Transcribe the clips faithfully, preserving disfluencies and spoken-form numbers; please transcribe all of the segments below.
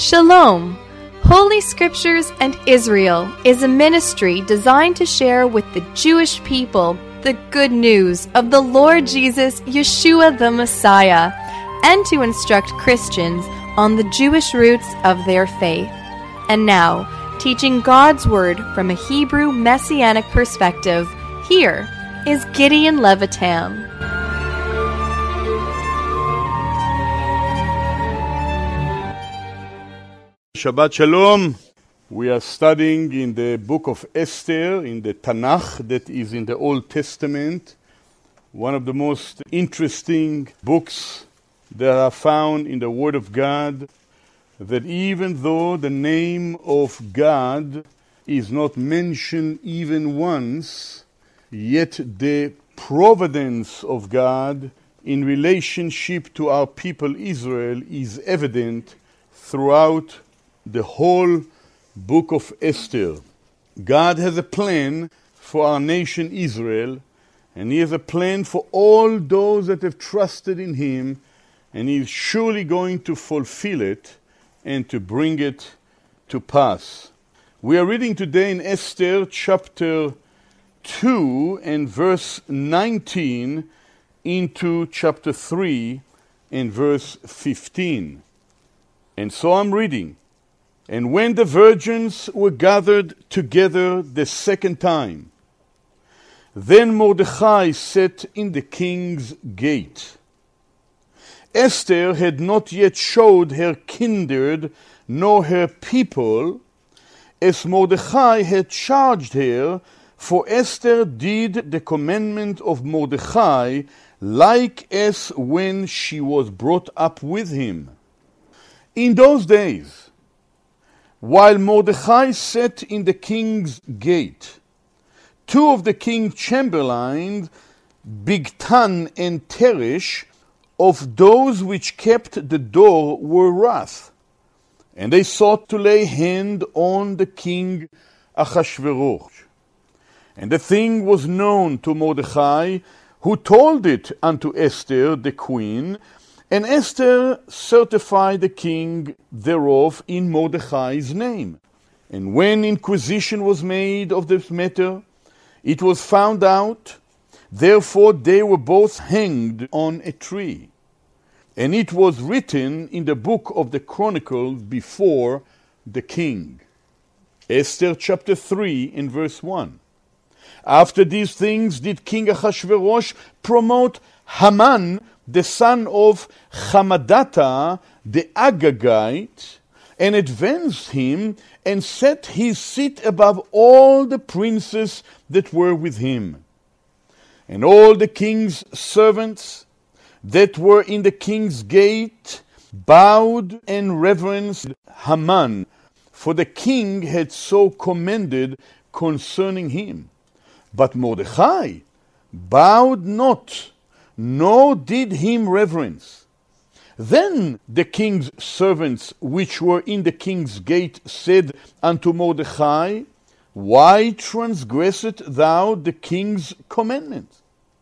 Shalom! Holy Scriptures and Israel is a ministry designed to share with the Jewish people the good news of the Lord Jesus, Yeshua the Messiah, and to instruct Christians on the Jewish roots of their faith. And now, teaching God's Word from a Hebrew Messianic perspective, here is Gideon Levitam. Shabbat Shalom. We are studying in the book of Esther, in the Tanakh that is in the Old Testament, one of the most interesting books that are found in the Word of God, that even though the name of God is not mentioned even once, yet the providence of God in relationship to our people Israel is evident throughout the whole book of Esther. God has a plan for our nation Israel, and He has a plan for all those that have trusted in Him, and He is surely going to fulfill it and to bring it to pass. We are reading today in Esther chapter two and verse nineteen into chapter three and verse fifteen. And so I'm reading. And when the virgins were gathered together the second time, then Mordechai sat in the king's gate. Esther had not yet showed her kindred nor her people, as Mordechai had charged her, for Esther did the commandment of Mordechai, like as when she was brought up with him. In those days, while Mordechai sat in the king's gate, two of the king's chamberlains, Bigtan and Teresh, of those which kept the door, were wrath, and they sought to lay hand on the king Achashverosh. And the thing was known to Mordechai, who told it unto Esther the queen, and Esther certified the king thereof in Mordechai's name. And when inquisition was made of this matter, it was found out, therefore they were both hanged on a tree. And it was written in the book of the Chronicles before the king. Esther chapter three and verse one. After these things did King Achashverosh promote Haman, the son of Hamadata, the Agagite, and advanced him, and set his seat above all the princes that were with him. And all the king's servants that were in the king's gate bowed and reverenced Haman, for the king had so commanded concerning him. But Mordechai bowed not, nor did him reverence. Then the king's servants which were in the king's gate said unto Mordechai, Why transgressest thou the king's commandment?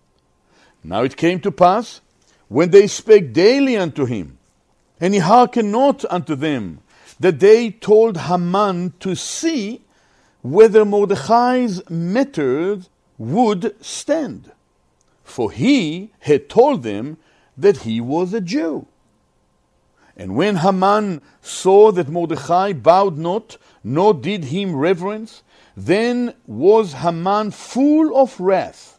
Now it came to pass, when they spake daily unto him, and he hearkened not unto them, that they told Haman to see whether Mordechai's matters would stand. For he had told them that he was a Jew. And when Haman saw that Mordechai bowed not, nor did him reverence, then was Haman full of wrath.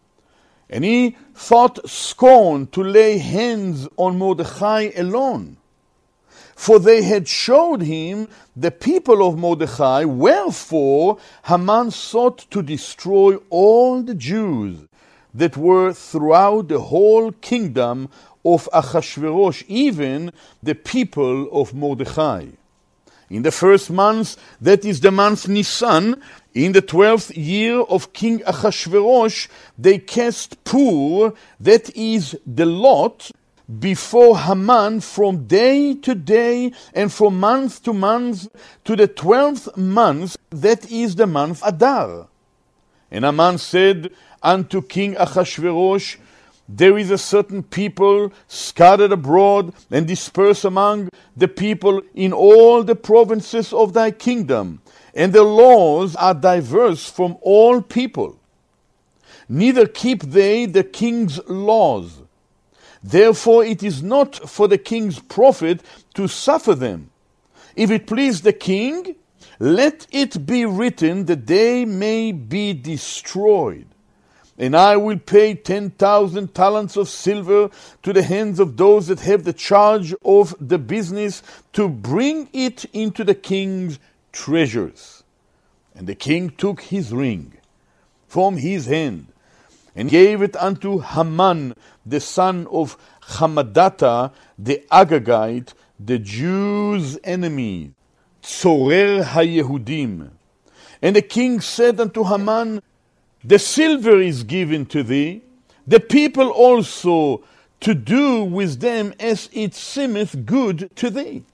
And he thought scorn to lay hands on Mordechai alone. For they had showed him the people of Mordechai, wherefore Haman sought to destroy all the Jews that were throughout the whole kingdom of Achashverosh, even the people of Mordechai. In the first month, that is the month Nisan, in the twelfth year of King Achashverosh, they cast Pur, that is the lot, before Haman from day to day and from month to month to the twelfth month, that is the month Adar. And Haman said unto King Achashverosh, there is a certain people scattered abroad and dispersed among the people in all the provinces of thy kingdom, and their laws are diverse from all people. Neither keep they the king's laws. Therefore it is not for the king's profit to suffer them. If it please the king, let it be written that they may be destroyed. And I will pay ten thousand talents of silver to the hands of those that have the charge of the business, to bring it into the king's treasures. And the king took his ring from his hand, and gave it unto Haman, the son of Hammedatha, the Agagite, the Jews' enemy, Tzorer HaYehudim. And the king said unto Haman, the silver is given to thee, the people also, to do with them as it seemeth good to thee.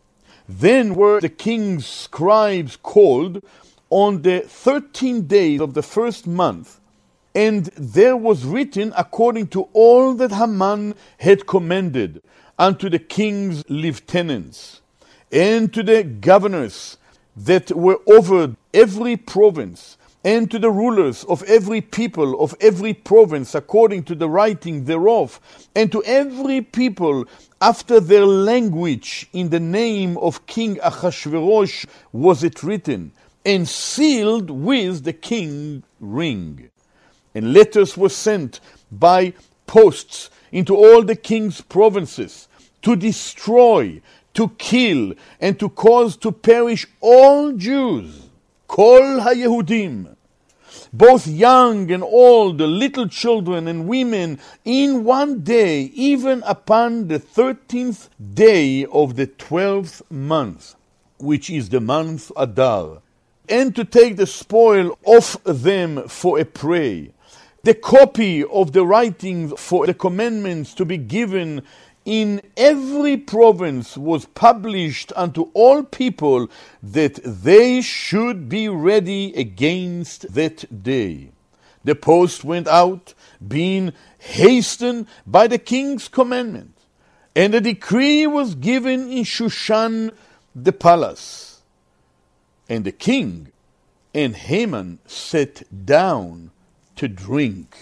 Then were the king's scribes called on the thirteenth day of the first month, and there was written according to all that Haman had commanded unto the king's lieutenants, and to the governors that were over every province, and to the rulers of every people of every province according to the writing thereof, and to every people after their language, in the name of King Ahasuerus was it written, and sealed with the king's ring. And letters were sent by posts into all the king's provinces, to destroy, to kill, and to cause to perish all Jews, Kol HaYehudim, both young and old, little children and women, in one day, even upon the thirteenth day of the twelfth month, which is the month Adar, and to take the spoil of them for a prey. The copy of the writings for the commandments to be given in every province was published unto all people, that they should be ready against that day. The post went out, being hastened by the king's commandment, and a decree was given in Shushan the palace. And the king and Haman sat down to drink,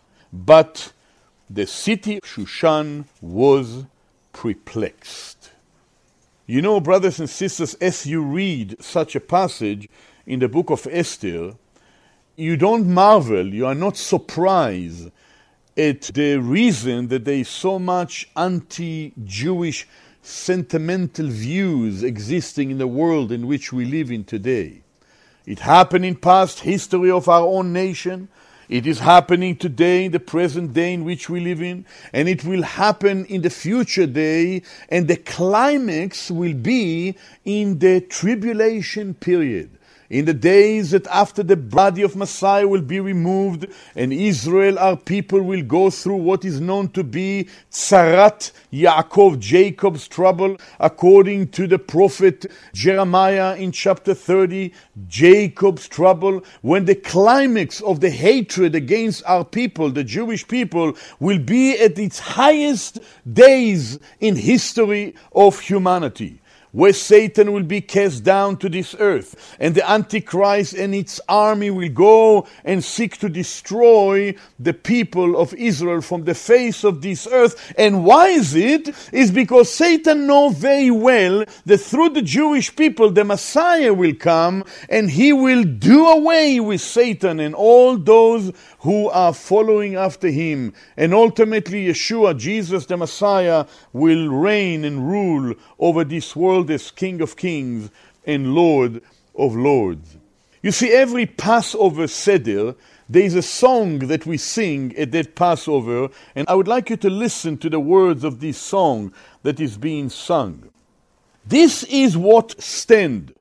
but the city of Shushan was perplexed. You know, brothers and sisters, as you read such a passage in the book of Esther, you don't marvel, you are not surprised at the reason that there is so much anti-Jewish sentimental views existing in the world in which we live in today. It happened in past history of our own nation. It is happening today, in the present day in which we live in, and it will happen in the future day, and the climax will be in the tribulation period. In the days that after the body of Messiah will be removed, and Israel, our people, will go through what is known to be Tzarat Yaakov, Jacob's trouble, according to the prophet Jeremiah in chapter thirty, Jacob's trouble, when the climax of the hatred against our people, the Jewish people, will be at its highest days in history of humanity, where Satan will be cast down to this earth, and the Antichrist and its army will go and seek to destroy the people of Israel from the face of this earth. And why is it? It's because Satan knows very well that through the Jewish people the Messiah will come, and he will do away with Satan and all those who are following after him. And ultimately Yeshua, Jesus the Messiah, will reign and rule over this world as King of Kings and Lord of Lords. You see, every Passover Seder, there is a song that we sing at that Passover, and I would like you to listen to the words of this song that is being sung. This is what stand.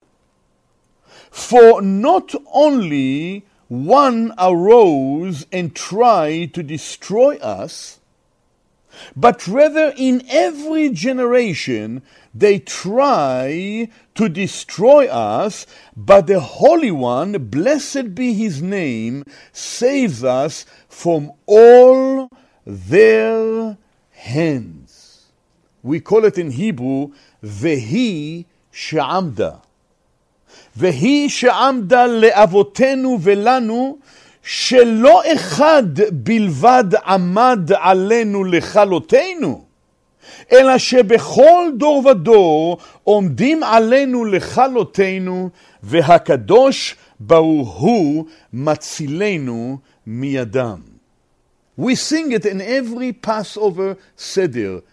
For not only one arose and tried to destroy us, but rather in every generation they try to destroy us, but the Holy One, blessed be his name, saves us from all their hands. We call it in Hebrew, Vehi she'amda. Vehi she'amda le'avotenu velanu, שלא אחד בלבד עמד עלינו לכלותנו, אלא שבכל דור ודור עומדים עלינו לכלותנו, והקדוש ברוך הוא מצילנו מידם. We sing it in every Passover Seder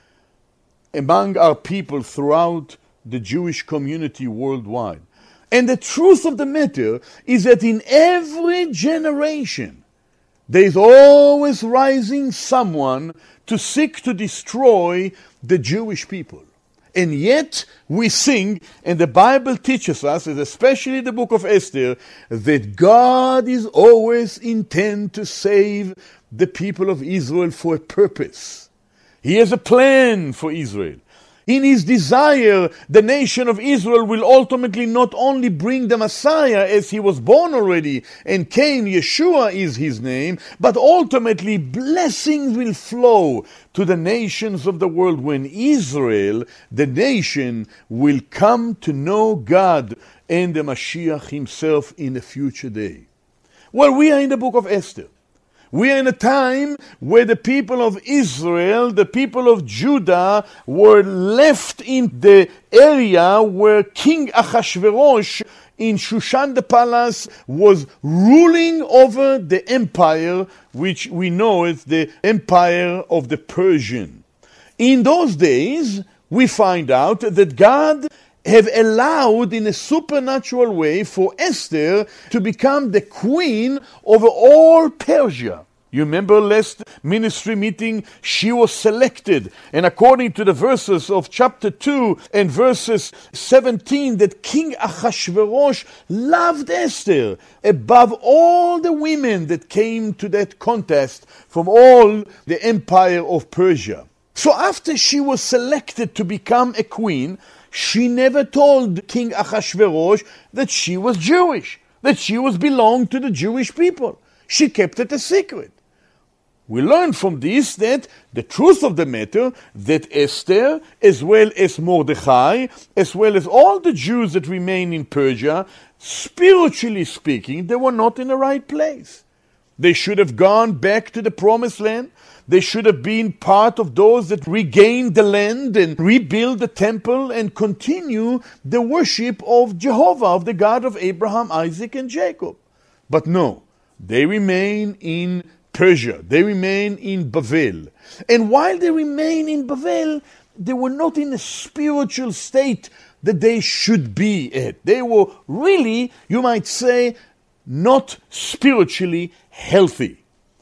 among our people throughout the Jewish community worldwide. And the truth of the matter is that in every generation, there is always rising someone to seek to destroy the Jewish people. And yet we sing, and the Bible teaches us, especially the book of Esther, that God is always intent to save the people of Israel for a purpose. He has a plan for Israel. In his desire, the nation of Israel will ultimately not only bring the Messiah as he was born already and came, Yeshua is his name, but ultimately blessings will flow to the nations of the world when Israel, the nation, will come to know God and the Mashiach himself in a future day. Well, we are in the book of Esther. We are in a time where the people of Israel, the people of Judah, were left in the area where King Achashverosh in Shushan the palace was ruling over the empire, which we know as the empire of the Persian. In those days, we find out that God have allowed in a supernatural way for Esther to become the queen over all Persia. You remember last ministry meeting, she was selected, and according to the verses of chapter two and verses seventeen, that King Achashverosh loved Esther above all the women that came to that contest from all the empire of Persia. So after she was selected to become a queen, she never told King Achashverosh that she was Jewish, that she was belonged to the Jewish people. She kept it a secret. We learn from this that the truth of the matter, that Esther, as well as Mordechai, as well as all the Jews that remain in Persia, spiritually speaking, they were not in the right place. They should have gone back to the promised land. They should have been part of those that regained the land and rebuild the temple and continue the worship of Jehovah, of the God of Abraham, Isaac, and Jacob. But no, they remain in Persia. They remain in Bavel. And while they remain in Bavel, they were not in a spiritual state that they should be at. They were really, you might say, not spiritually healthy.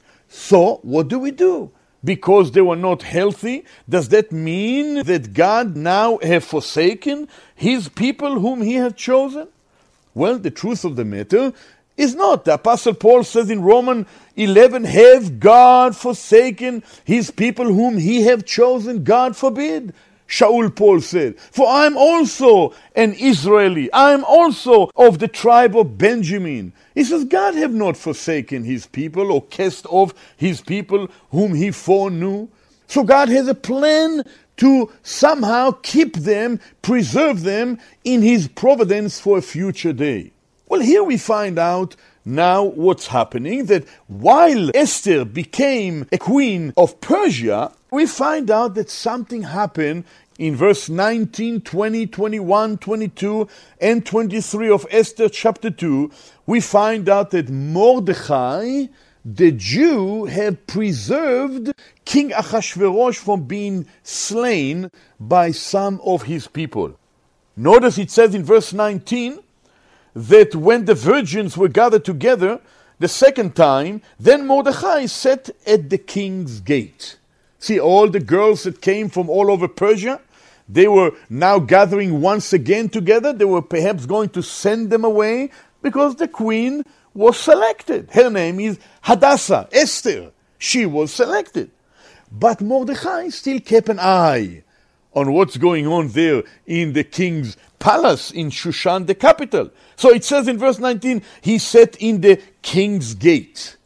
So, what do we do? Because they were not healthy, does that mean that God now have forsaken his people whom he had chosen? Well, the truth of the matter is not. The Apostle Paul says in Romans eleven, have God forsaken his people whom he have chosen? God forbid. Shaul Paul said, for I am also an Israeli. I am also of the tribe of Benjamin. He says, God have not forsaken his people or cast off his people whom he foreknew. So God has a plan to somehow keep them, preserve them in his providence for a future day. Well, here we find out now what's happening, that while Esther became a queen of Persia, we find out that something happened in verse nineteen, twenty, twenty-one, twenty-two, and twenty-three of Esther chapter two. We find out that Mordechai, the Jew, had preserved King Achashverosh from being slain by some of his people. Notice it says in verse nineteen, that when the virgins were gathered together the second time, then Mordechai sat at the king's gate. See, all the girls that came from all over Persia, they were now gathering once again together. They were perhaps going to send them away because the queen was selected. Her name is Hadassah, Esther. She was selected. But Mordechai still kept an eye on what's going on there in the king's palace in Shushan, the capital. So it says in verse nineteen, he sat in the king's gate.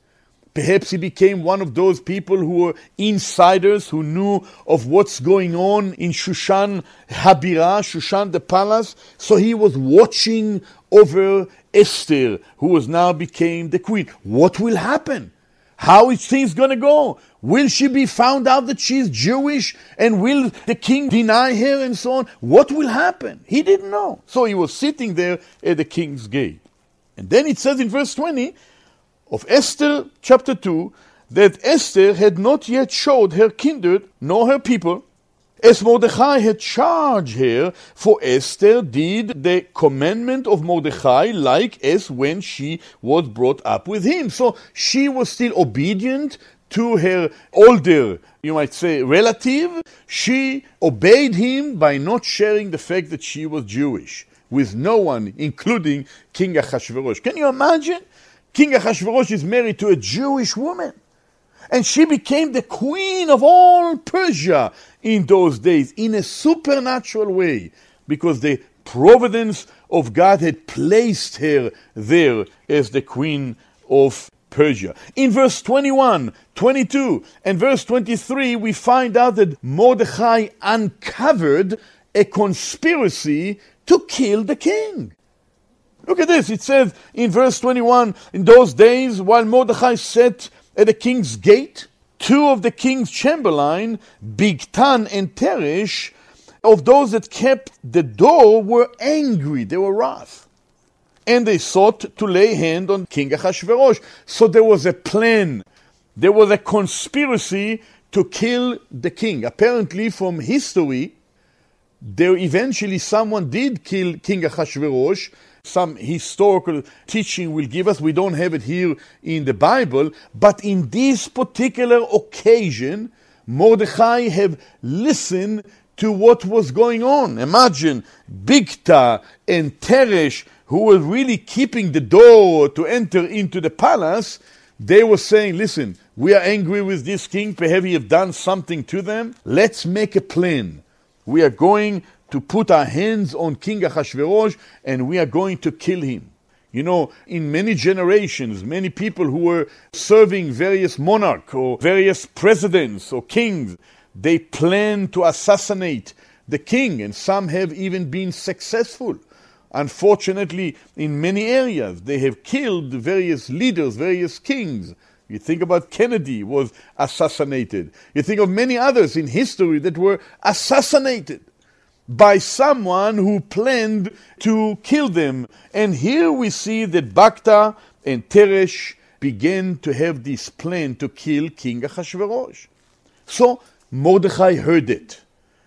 Perhaps he became one of those people who were insiders, who knew of what's going on in Shushan Habira, Shushan the palace. So he was watching over Esther, who was now became the queen. What will happen? How is things going to go? Will she be found out that she is Jewish? And will the king deny her and so on? What will happen? He didn't know. So he was sitting there at the king's gate. And then it says in verse twenty of Esther chapter two, that Esther had not yet showed her kindred nor her people, as Mordechai had charged her, for Esther did the commandment of Mordechai like as when she was brought up with him. So she was still obedient to her older, you might say, relative. She obeyed him by not sharing the fact that she was Jewish with no one, including King Ahasuerus. Can you imagine? King Ahasuerus is married to a Jewish woman. And she became the queen of all Persia in those days in a supernatural way, because the providence of God had placed her there as the queen of Persia. In verse twenty-one, twenty-two, and verse twenty-three, we find out that Mordechai uncovered a conspiracy to kill the king. Look at this. It says in verse twenty-one, in those days, while Mordechai sat at the king's gate, two of the king's chamberlain, Bigtan and Teresh, of those that kept the door, were angry. They were wrath. And they sought to lay hand on King Ahasuerus. So there was a plan. There was a conspiracy to kill the king. Apparently, from history, there eventually someone did kill King Ahasuerus. Some historical teaching will give us. We don't have it here in the Bible. But in this particular occasion, Mordechai have listened to what was going on. Imagine Bigta and Teresh, who were really keeping the door to enter into the palace. They were saying, listen, we are angry with this king. Perhaps we have done something to them. Let's make a plan. We are going to put our hands on King Ahasuerus, and we are going to kill him. You know, in many generations, many people who were serving various monarchs or various presidents or kings, they planned to assassinate the king, and some have even been successful. Unfortunately, in many areas, they have killed various leaders, various kings. You think about Kennedy was assassinated. You think of many others in history that were assassinated by someone who planned to kill them. And here we see that Bigta and Teresh began to have this plan to kill King Ahasuerus. So Mordechai heard it.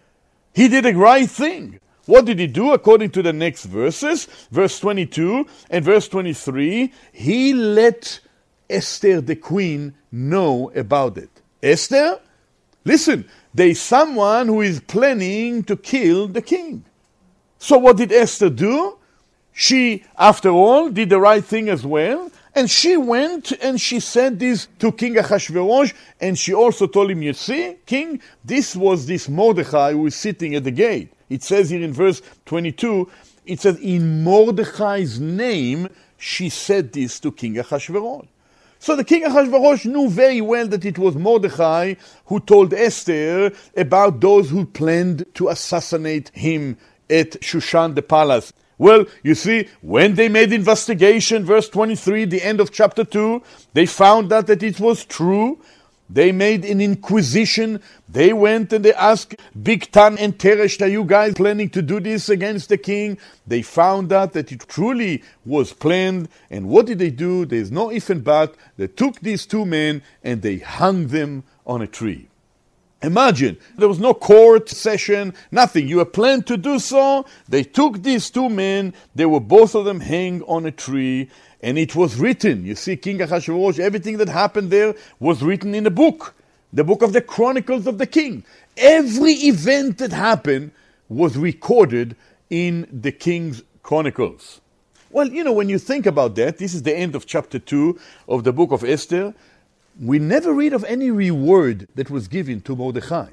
He did a right thing. What did he do? According to the next verses, verse twenty-two and verse twenty-three, he let Esther the queen know about it. Esther, listen, there is someone who is planning to kill the king. So what did Esther do? She, after all, did the right thing as well. And she went and she said this to King Ahasuerus, and she also told him, you see, king, this was this Mordechai who is sitting at the gate. It says here in verse twenty-two, it says, in Mordechai's name, she said this to King Ahasuerus. So the king Ahasuerus knew very well that it was Mordechai who told Esther about those who planned to assassinate him at Shushan the palace. Well, you see, when they made investigation, verse twenty-three, the end of chapter two, they found out that it was true. They made an inquisition. They went and they asked Bigtan and Teresh, are you guys planning to do this against the king? They found out that it truly was planned. And what did they do? There's no if and but. They took these two men and they hung them on a tree. Imagine, there was no court session, nothing. You had planned to do so. They took these two men. They were both of them hanged on a tree. And it was written. You see, King Ahasuerus, everything that happened there was written in a book. The book of the Chronicles of the King. Every event that happened was recorded in the King's Chronicles. Well, you know, when you think about that, this is the end of chapter two of the book of Esther. We never read of any reward that was given to Mordechai.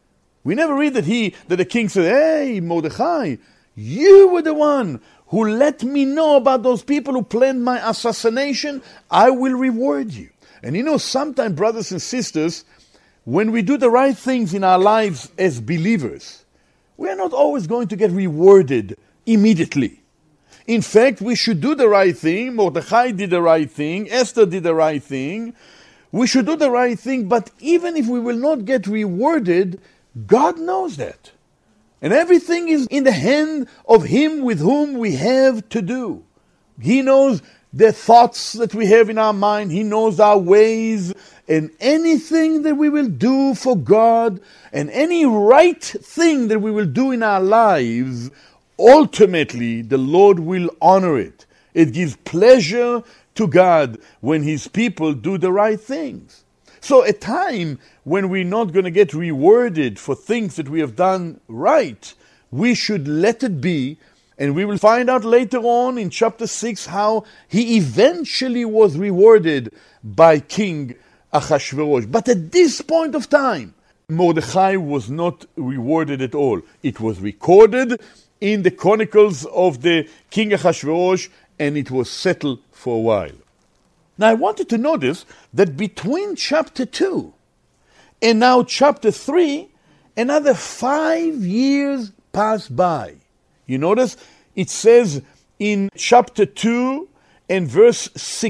We never read that he, that the king said, hey, Mordechai, you were the one who let me know about those people who planned my assassination. I will reward you. And you know, sometimes, brothers and sisters, when we do the right things in our lives as believers, we are not always going to get rewarded immediately. In fact, we should do the right thing. Mordechai did the right thing. Esther did the right thing. We should do the right thing, but even if we will not get rewarded, God knows that. And everything is in the hand of Him with whom we have to do. He knows the thoughts that we have in our mind. He knows our ways. And anything that we will do for God, and any right thing that we will do in our lives, ultimately the Lord will honor it. It gives pleasure to God when His people do the right things. So a time when we're not going to get rewarded for things that we have done right, we should let it be. And we will find out later on in chapter six how he eventually was rewarded by King Achashverosh. But at this point of time, Mordechai was not rewarded at all. It was recorded in the chronicles of the King Achashverosh, and it was settled for a while. Now I wanted to notice that between chapter two and now chapter three, another five years passed by. You notice it says in chapter two and verse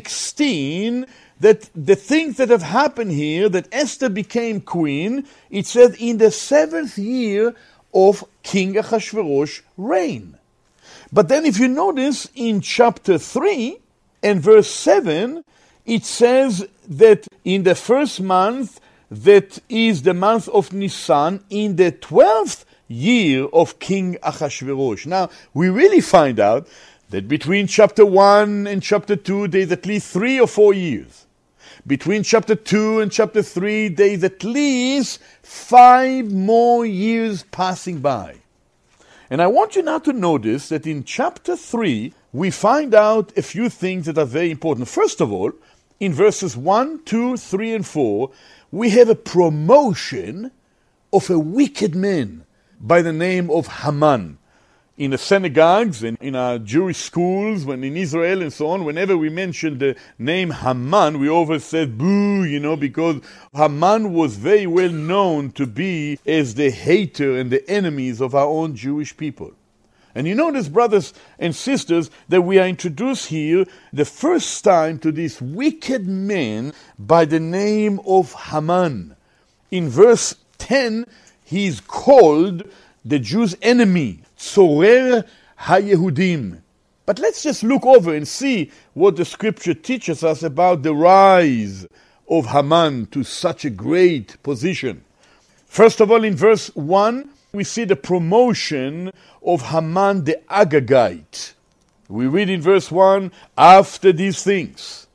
sixteen that the things that have happened here, that Esther became queen, it says in the seventh year of King Achashverosh's reign. But then if you notice in chapter three and verse seven, it says that in the first month, that is the month of Nisan, in the twelfth year of King Achashverosh. Now, we really find out that between chapter one and chapter two, there is at least three or four years. Between chapter two and chapter three, there is at least five more years passing by. And I want you now to notice that in chapter three, we find out a few things that are very important. First of all, in verses one, two, three, and four, we have a promotion of a wicked man by the name of Haman. In the synagogues and in our Jewish schools, when in Israel and so on, whenever we mention the name Haman, we always said boo, you know, because Haman was very well known to be as the hater and the enemies of our own Jewish people. And you notice, brothers and sisters, that we are introduced here the first time to this wicked man by the name of Haman. In verse ten, he is called the Jews' enemy, Tzorer HaYehudim. But let's just look over and see what the scripture teaches us about the rise of Haman to such a great position. First of all, in verse one, we see the promotion of Haman the Agagite. We read in verse one, after these things,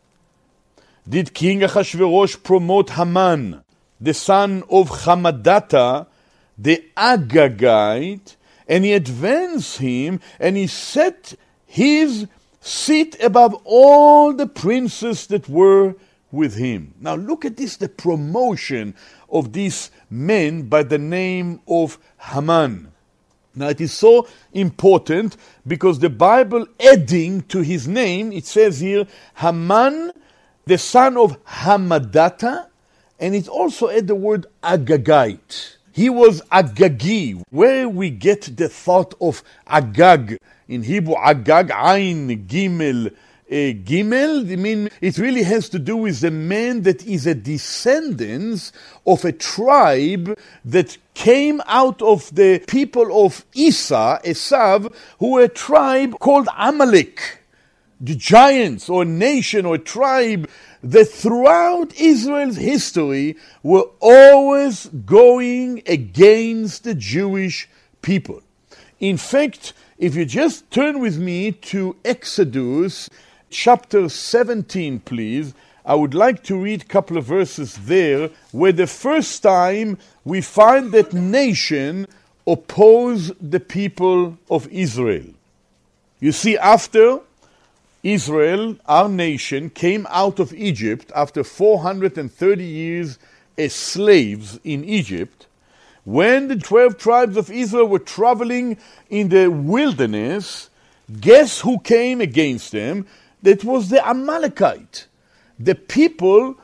did King Achashverosh promote Haman, the son of Hamadata, the Agagite, and he advanced him, and he set his seat above all the princes that were with him. Now look at this, the promotion of this man by the name of Haman. Now it is so important because the Bible adding to his name, it says here, Haman, the son of Hamadata, and it also add the word Agagite. He was Agagi, where we get the thought of Agag. In Hebrew, Agag, Ain, Gimel, uh, Gimel, I mean, it really has to do with the man that is a descendant of a tribe that came out of the people of Esau, Esav, who were a tribe called Amalek. The giants, or a nation, or a tribe that throughout Israel's history were always going against the Jewish people. In fact, if you just turn with me to Exodus chapter seventeen, please, I would like to read a couple of verses there where the first time we find that nation oppose the people of Israel. You see, after Israel, our nation, came out of Egypt after four hundred thirty years as slaves in Egypt, when the twelve tribes of Israel were traveling in the wilderness, guess who came against them? That was the Amalekite, the people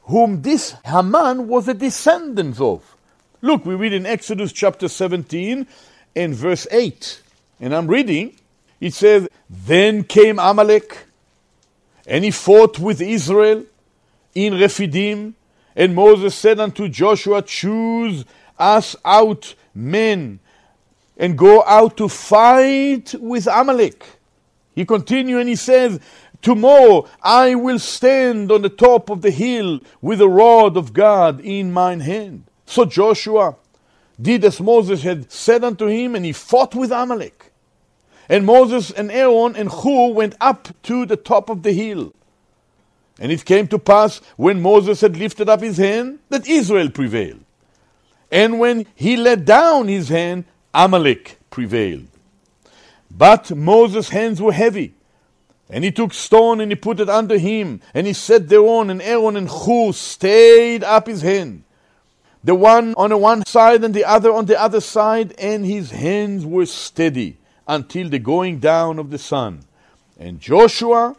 whom this Haman was a descendant of. Look, we read in Exodus chapter seventeen and verse eight. And I'm reading. It says, "Then came Amalek, and he fought with Israel in Rephidim. And Moses said unto Joshua, Choose us out men, and go out to fight with Amalek." He continued and he says, "Tomorrow I will stand on the top of the hill with the rod of God in mine hand." So Joshua did as Moses had said unto him, and he fought with Amalek. And Moses and Aaron and Hur went up to the top of the hill. And it came to pass, when Moses had lifted up his hand, that Israel prevailed. And when he let down his hand, Amalek prevailed. But Moses' hands were heavy. And he took stone and he put it under him. And he sat thereon, and Aaron and Hur stayed up his hand, the one on the one side and the other on the other side, and his hands were steady until the going down of the sun. And Joshua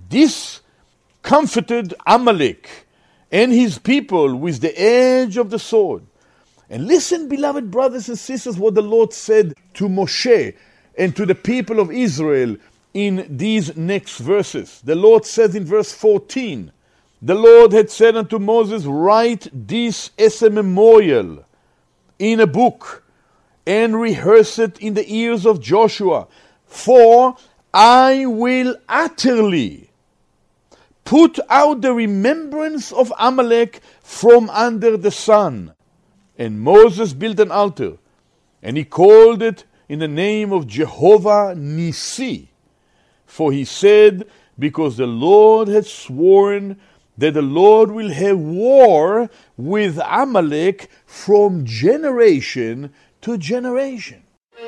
discomfited Amalek and his people with the edge of the sword. And listen, beloved brothers and sisters, what the Lord said to Moshe and to the people of Israel in these next verses. The Lord says in verse fourteen, "The Lord had said unto Moses, Write this as a memorial in a book, and rehearse it in the ears of Joshua, for I will utterly put out the remembrance of Amalek from under the sun." And Moses built an altar, and he called it in the name of Jehovah Nissi. For he said, because the Lord had sworn that the Lord will have war with Amalek from generation to generation.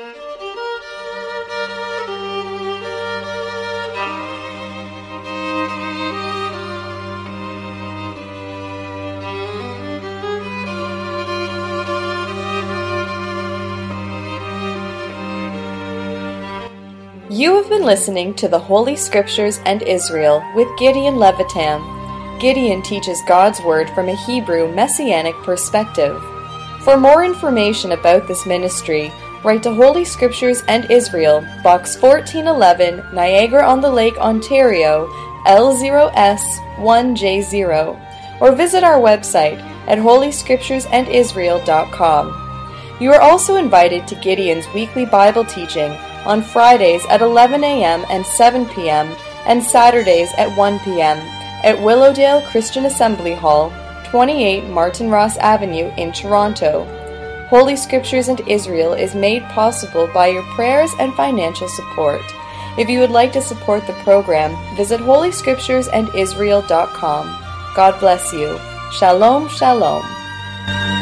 You have been listening to the Holy Scriptures and Israel with Gideon Levitam. Gideon teaches God's Word from a Hebrew Messianic perspective. For more information about this ministry, write to Holy Scriptures and Israel, Box fourteen eleven, Niagara-on-the-Lake, Ontario, L zero S one J zero, or visit our website at holy scriptures and israel dot com. You are also invited to Gideon's weekly Bible teaching on Fridays at eleven a.m. and seven p.m. and Saturdays at one p.m. at Willowdale Christian Assembly Hall, twenty-eight Martin Ross Avenue in Toronto. Holy Scriptures and Israel is made possible by your prayers and financial support. If you would like to support the program, visit holy scriptures and israel dot com. God bless you. Shalom, shalom.